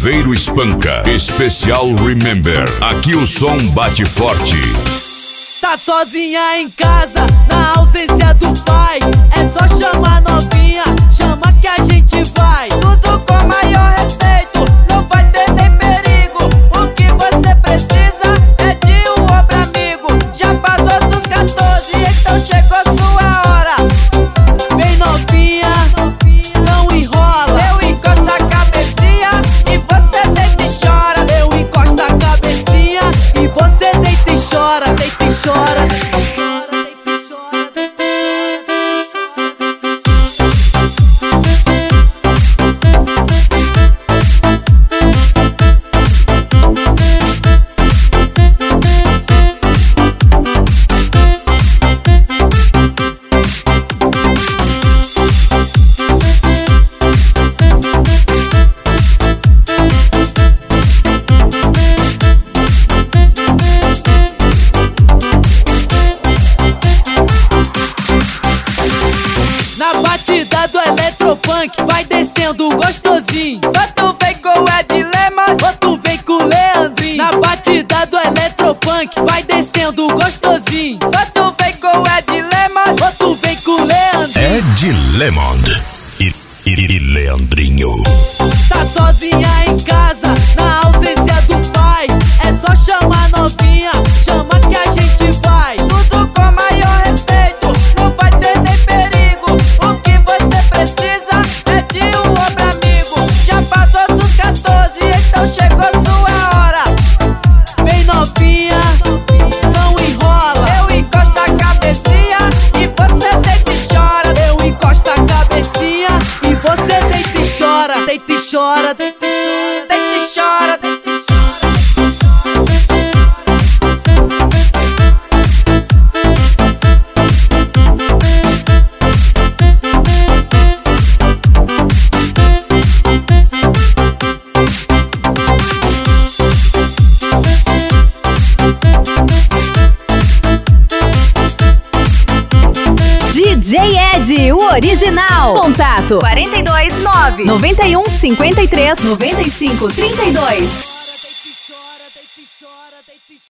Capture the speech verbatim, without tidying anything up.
Chaveiro espanca. Especial Remember. Aqui o som bate forte. Tá sozinha em casa, na ausência do pai. É só chamar novinha, chama que a gente vai. Tudo com maior respeito, não vai ter nem perigo. O que você precisa é de um ombro amigo. Já passou dos quatorze, então chegou sua hora. Vem novinha, não enrola. Eu encosto a cabecinha e você deita e chora. Eu encosto a cabecinha e você deita e chora. Deita e chora. Na batida do eletrofunk vai descendo gostosinho. Outro vem com o Ed Lemon, Outro vem com o Leandrinho. Na batida do eletrofunk vai descendo gostosinho. outro vem com o Ed Lemon. Outro vem com o Leandrinho. Ed Lemon e, e, e Leandrinho. Tá sozinha em casa, na ausência do pai. É só chamar novinha, chama que a gente vai. Tudo com maior respeito, não vai ter nem perigo. O que você precisa é de um ombro amigo. Já passou dos quatorze, então chegou sua hora. Vem novinha, não enrola. Eu encosto a cabecinha e você deita e chora. Eu encosto a cabecinha e você deita e chora. Deita e chora, deita e chora. Deita e chora, deita e chora. D J Ed, o original. Contato quarenta e dois, nove, noventa e um, cinquenta e três, noventa e cinco, trinta e dois.